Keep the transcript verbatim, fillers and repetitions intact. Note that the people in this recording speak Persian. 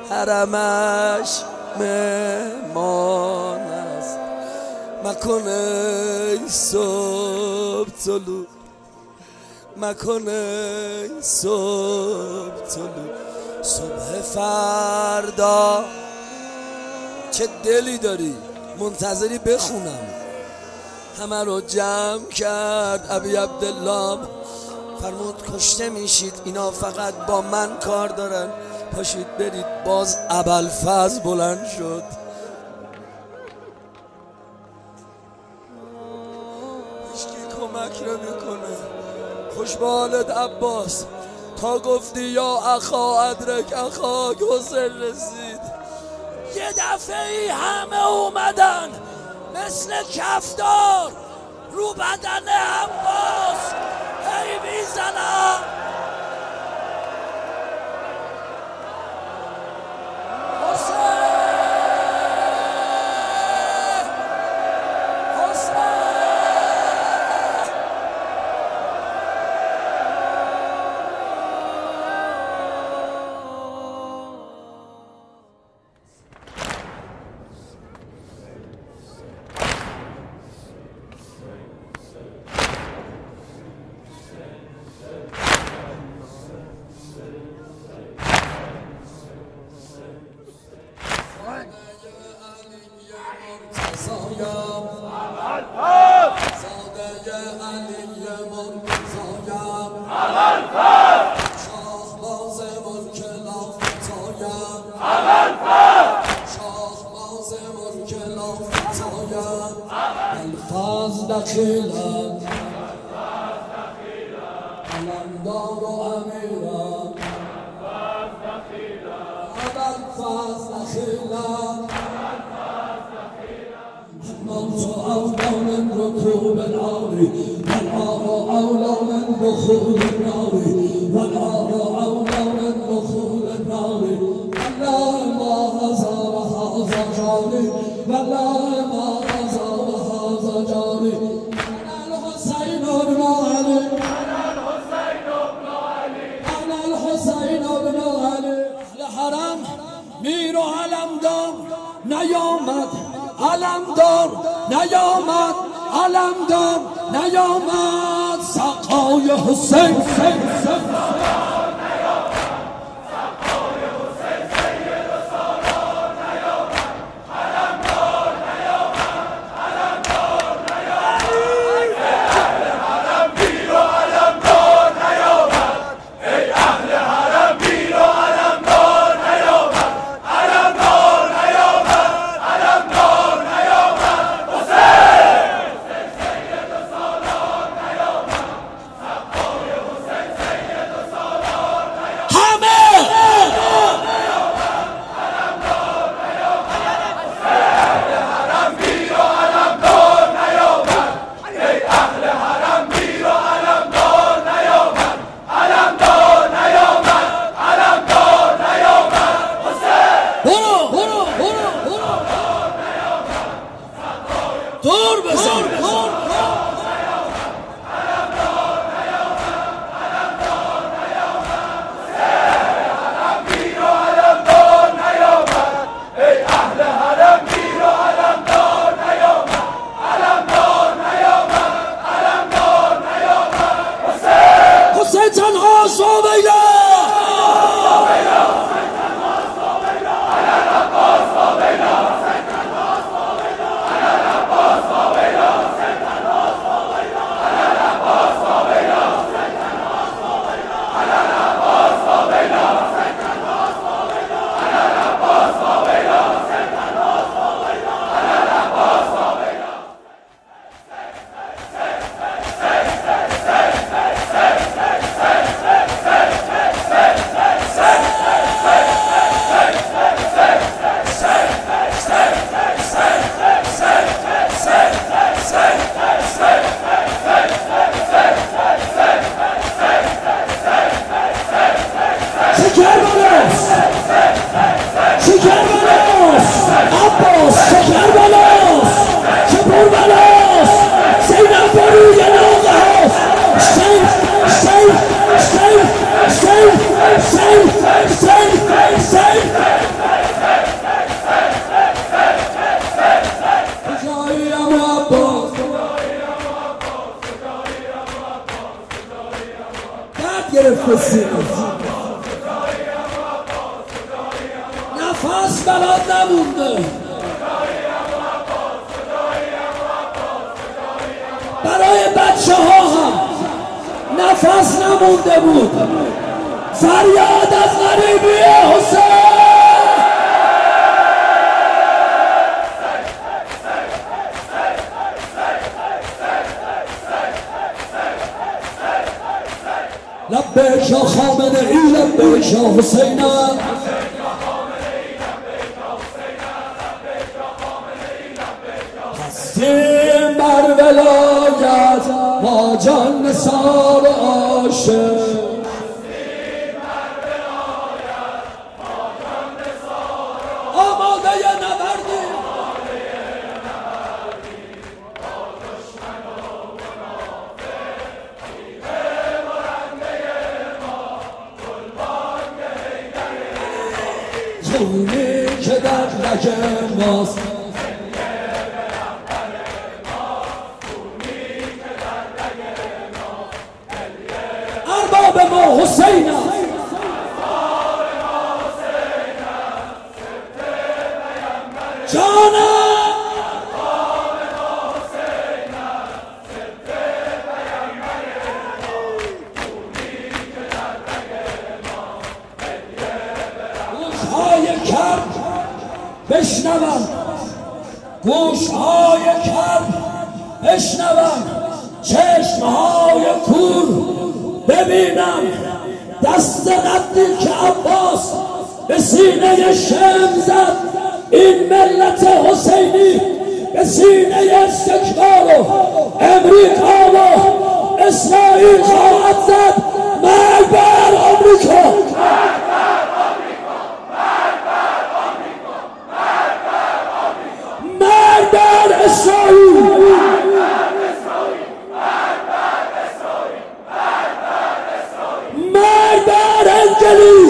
حرمش مهمان است مکنه ای صبح طلوع مکنه ای صبح طلوع صبح فردا. چه دلی داری منتظری بخونم؟ همه رو جمع کرد ابی عبدالله فرمود کشته میشید، اینا فقط با من کار دارن، پاشید برید. باز ابوالفضل بلند شد هیچکی کمک نمیکنه. خوش به حالت عباس، تا گفتی یا اخا ادرک اخا حسین رسید. یه دفعه ای همه اومدن مثل کفتار رو بدن عباس هی میزنن. علمدار و امیرم ابوالفضل خیلم الموت أولى من ركوب النار والنار أولى من دخول النار والنار أولى من دخول النار والله ما هذا وهذا جاري والله ما هذا وهذا جاري أنا الحسين بن علي أنا الحسين بن علي أنا الحسين بن علي أهل حرم میر و علمدار نیامد علمدار نیامد علمدار نیامد سقای حسین گرفته سینه، نفس بلد نمونده، برای بچه ها هم نفس نمونده بود. فریاد از غریبی حسین. لبیک یا خامنه ای، لبیک یا حسینه، هستیم بر ولایت ما جان نثار عاشق. آماده نبردیم خونی که در رگ ماست، ارباب ما حسین است، جانم گوشهای کر بشنوم، گوشهای کر بشنوم، چشمهای کور ببینم، دست ردی که عباس به سینه شم زد، این ملت حسینی به سینه استکبار و امریکا و اسرائیل خواهد زد. مرگ بر آمریکا، مرگ بر اسرائیل، مرگ بر انگلیس.